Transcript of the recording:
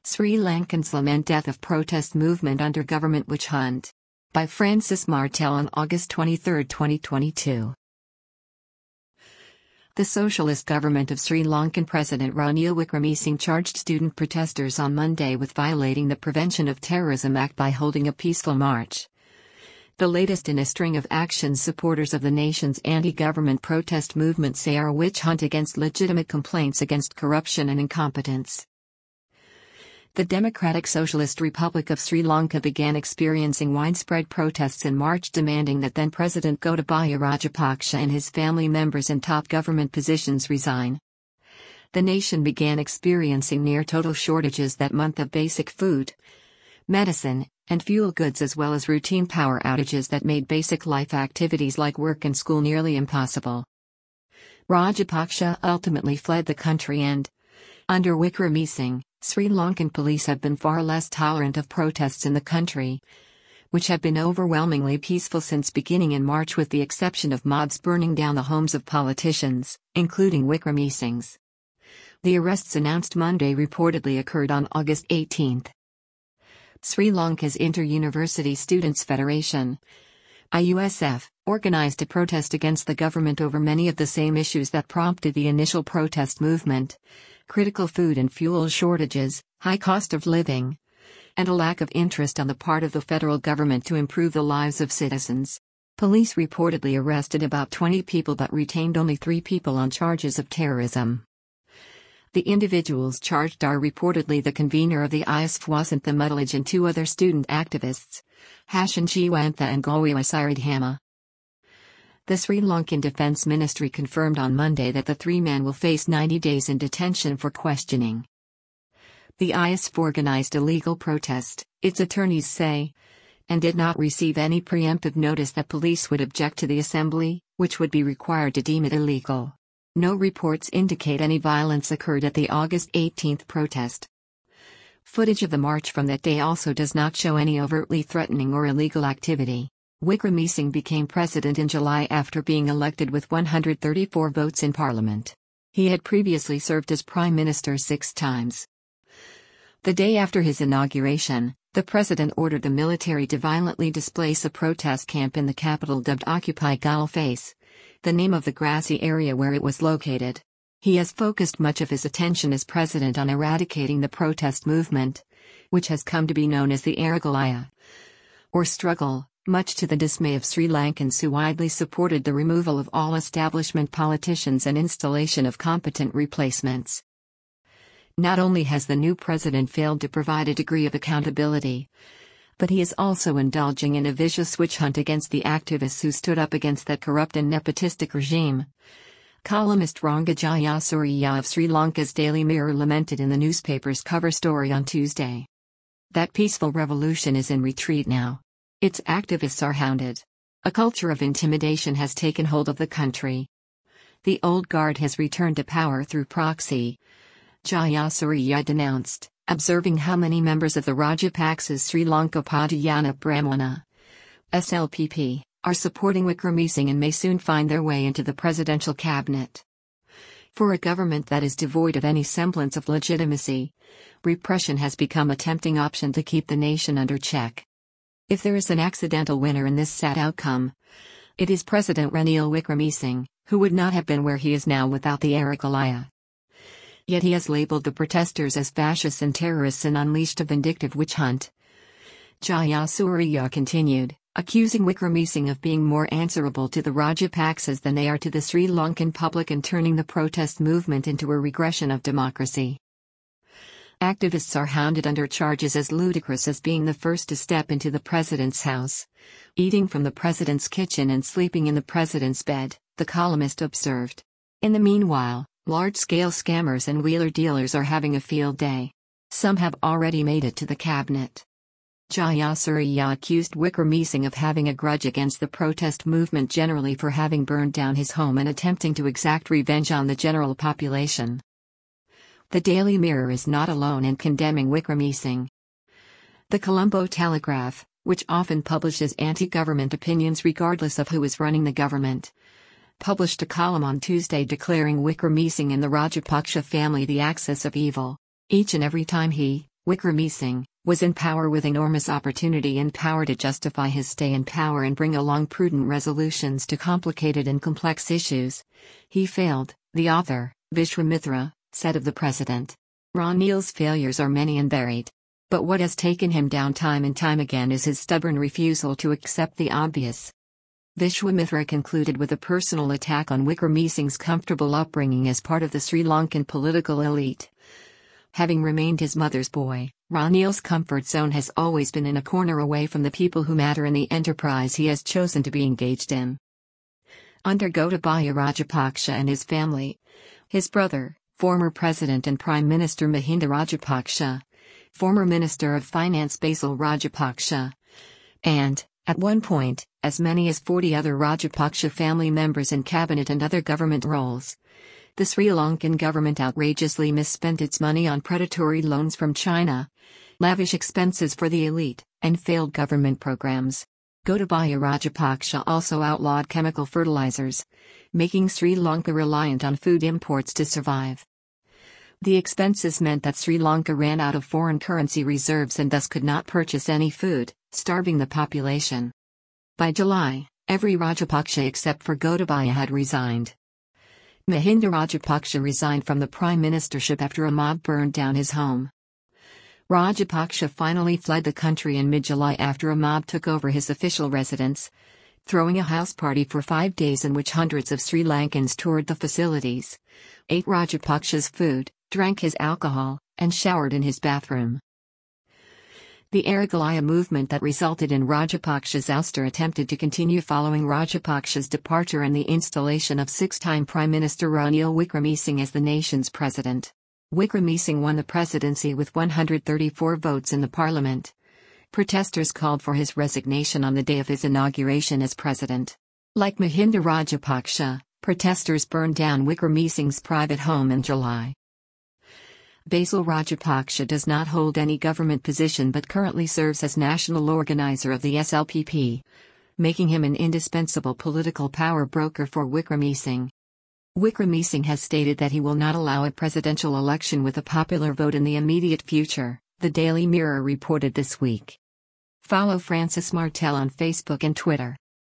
Sri Lankans lament death of protest movement under government witch hunt. By Francis Martel on August 23, 2022. The socialist government of Sri Lankan President Ranil Wickremesinghe charged student protesters on Monday with violating the Prevention of Terrorism Act by holding a peaceful march. The latest in a string of actions supporters of the nation's anti-government protest movement say are a witch hunt against legitimate complaints against corruption and incompetence. The Democratic Socialist Republic of Sri Lanka began experiencing widespread protests in March demanding that then-President Gotabaya Rajapaksa and his family members in top government positions resign. The nation began experiencing near-total shortages that month of basic food, medicine, and fuel goods, as well as routine power outages that made basic life activities like work and school nearly impossible. Rajapaksa ultimately fled the country and, under Wickremesinghe, Sri Lankan police have been far less tolerant of protests in the country, which have been overwhelmingly peaceful since beginning in March, with the exception of mobs burning down the homes of politicians, including Wickremesinghe's. The arrests announced Monday reportedly occurred on August 18. Sri Lanka's Inter-University Students' Federation, IUSF, organized a protest against the government over many of the same issues that prompted the initial protest movement: critical food and fuel shortages, high cost of living, and a lack of interest on the part of the federal government to improve the lives of citizens. Police reportedly arrested about 20 people but retained only 3 people on charges of terrorism. The individuals charged are reportedly the convener of the IUSF Wasantha Mudalaj and 2 other student activists, Hashan Jiwantha and Gowiwa Siridhamma. The Sri Lankan Defence Ministry confirmed on Monday that the 3 men will face 90 days in detention for questioning. The IUSF organized a legal protest, its attorneys say, and did not receive any preemptive notice that police would object to the assembly, which would be required to deem it illegal. No reports indicate any violence occurred at the August 18 protest. Footage of the march from that day also does not show any overtly threatening or illegal activity. Wickremesinghe became president in July after being elected with 134 votes in parliament. He had previously served as prime minister 6 times. The day after his inauguration, the president ordered the military to violently displace a protest camp in the capital dubbed Occupy Galface, the name of the grassy area where it was located. He has focused much of his attention as president on eradicating the protest movement, which has come to be known as the Aragalaya, or struggle, much to the dismay of Sri Lankans who widely supported the removal of all establishment politicians and installation of competent replacements. Not only has the new president failed to provide a degree of accountability, but he is also indulging in a vicious witch hunt against the activists who stood up against that corrupt and nepotistic regime. Columnist Ranga Jayasuriya of Sri Lanka's Daily Mirror lamented in the newspaper's cover story on Tuesday. That peaceful revolution is in retreat now. Its activists are hounded. A culture of intimidation has taken hold of the country. The old guard has returned to power through proxy, Jayasuriya denounced, observing how many members of the Rajapaksa's Sri Lanka Padayana Brahmana (SLPP) are supporting Wickremesinghe and may soon find their way into the presidential cabinet. For a government that is devoid of any semblance of legitimacy, repression has become a tempting option to keep the nation under check. If there is an accidental winner in this sad outcome, it is President Ranil Wickremesinghe, who would not have been where he is now without the Aragalaya. Yet he has labeled the protesters as fascists and terrorists and unleashed a vindictive witch hunt. Jayasuriya continued, accusing Wickremesinghe of being more answerable to the Rajapaksas than they are to the Sri Lankan public and turning the protest movement into a regression of democracy. Activists are hounded under charges as ludicrous as being the first to step into the president's house, eating from the president's kitchen and sleeping in the president's bed, the columnist observed. In the meanwhile, large-scale scammers and wheeler dealers are having a field day. Some have already made it to the cabinet. Jayasuriya accused Wickremesinghe of having a grudge against the protest movement generally for having burned down his home and attempting to exact revenge on the general population. The Daily Mirror is not alone in condemning Wickremesinghe. The Colombo Telegraph, which often publishes anti-government opinions regardless of who is running the government, published a column on Tuesday declaring Wickremesinghe and the Rajapaksa family the axis of evil. Each and every time he, Wickremesinghe was in power with enormous opportunity and power to justify his stay in power and bring along prudent resolutions to complicated and complex issues. He failed, the author, Vishwamitra, said of the president. Ranil's failures are many and varied. But what has taken him down time and time again is his stubborn refusal to accept the obvious. Vishwamitra concluded with a personal attack on Wickremesinghe's comfortable upbringing as part of the Sri Lankan political elite. Having remained his mother's boy, Ranil's comfort zone has always been in a corner away from the people who matter in the enterprise he has chosen to be engaged in. Under Gotabaya Rajapaksa and his family, his brother, former President and Prime Minister Mahinda Rajapaksa, former Minister of Finance Basil Rajapaksa, and, at one point, as many as 40 other Rajapaksa family members in cabinet and other government roles. The Sri Lankan government outrageously misspent its money on predatory loans from China, lavish expenses for the elite, and failed government programs. Gotabaya Rajapaksa also outlawed chemical fertilizers, making Sri Lanka reliant on food imports to survive. The expenses meant that Sri Lanka ran out of foreign currency reserves and thus could not purchase any food, starving the population. By July, every Rajapaksa except for Gotabaya had resigned. Mahinda Rajapaksa resigned from the prime ministership after a mob burned down his home. Rajapaksa finally fled the country in mid-July after a mob took over his official residence, throwing a house party for 5 days in which hundreds of Sri Lankans toured the facilities, ate Rajapaksa's food, drank his alcohol, and showered in his bathroom. The Aragalaya movement that resulted in Rajapaksa's ouster attempted to continue following Rajapaksa's departure and the installation of six-time Prime Minister Ranil Wickremesinghe as the nation's president. Wickremesinghe won the presidency with 134 votes in the parliament. Protesters called for his resignation on the day of his inauguration as president. Like Mahinda Rajapaksa, protesters burned down Wickremesinghe's private home in July. Basil Rajapaksa does not hold any government position but currently serves as national organizer of the SLPP, making him an indispensable political power broker for Wickremesinghe. Wickremesinghe has stated that he will not allow a presidential election with a popular vote in the immediate future, the Daily Mirror reported this week. Follow Francis Martel on Facebook and Twitter.